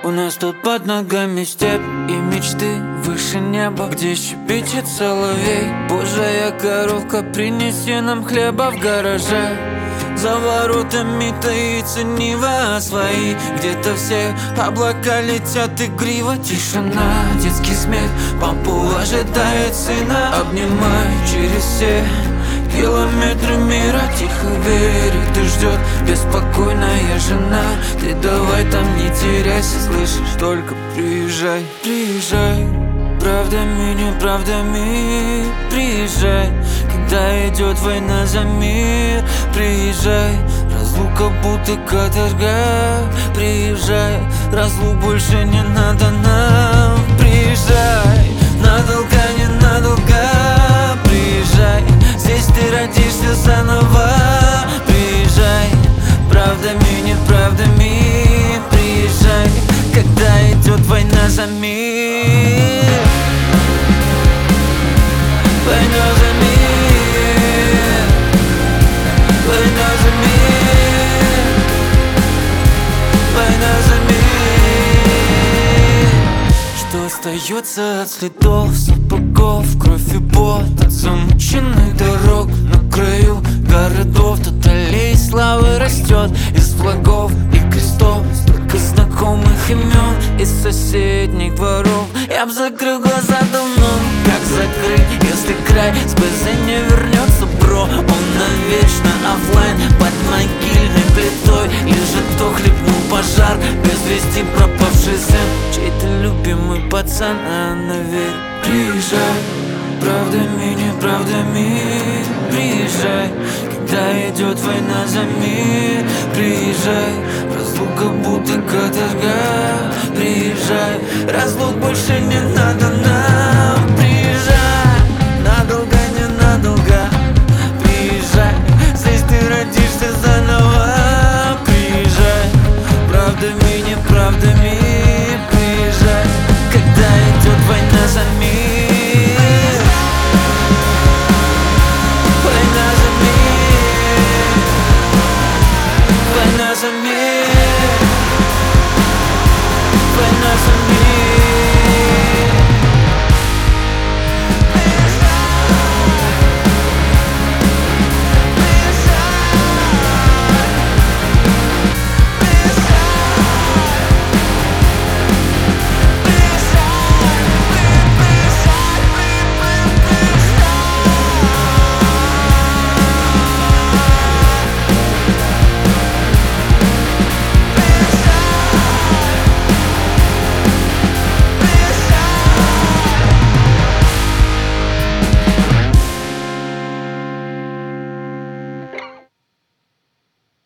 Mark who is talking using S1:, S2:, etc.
S1: У нас тут под ногами степь и мечты выше неба, где щебечет соловей. Божья коровка, принеси нам хлеба в гараже. За воротами таится Нива свои, где-то все облака летят игриво. Тишина, детский смех, папу ожидает сына. Обнимай через все километры мира, тихо верит и ждет беспокойная жена. Ты давай там не теряйся, слышишь, только приезжай, приезжай. Правдами, неправдами, приезжай. Когда идет война за мир, приезжай. Разлука будто каторга, приезжай. Разлук больше не надо нам, приезжай. Надолго, ненадолго, приезжай. Здесь ты родишься заново, приезжай. Правдами, неправдами, приезжай. Когда идет война за мир, война за мир, война за мир, война за мир. Что остается от следов сапогов, кровь и пот от замученных дорог на краю городов. Тут аллей славы растет из флагов и крестов, столько знакомых имен из соседних дворов. Я б закрыл глаза давно, как закрыть, если край с БЗ не вернется, бро. Он навечно оффлайн, под могильной плитой лежит, кто хлебнул пожар, без вести пропавший сын, чей-то любимый пацан, а она верит. Приезжай, правдами, неправдами, приезжай. Когда идет война за мир, приезжай. Разлука будто каторга, приезжай. Разлук больше не надо нам.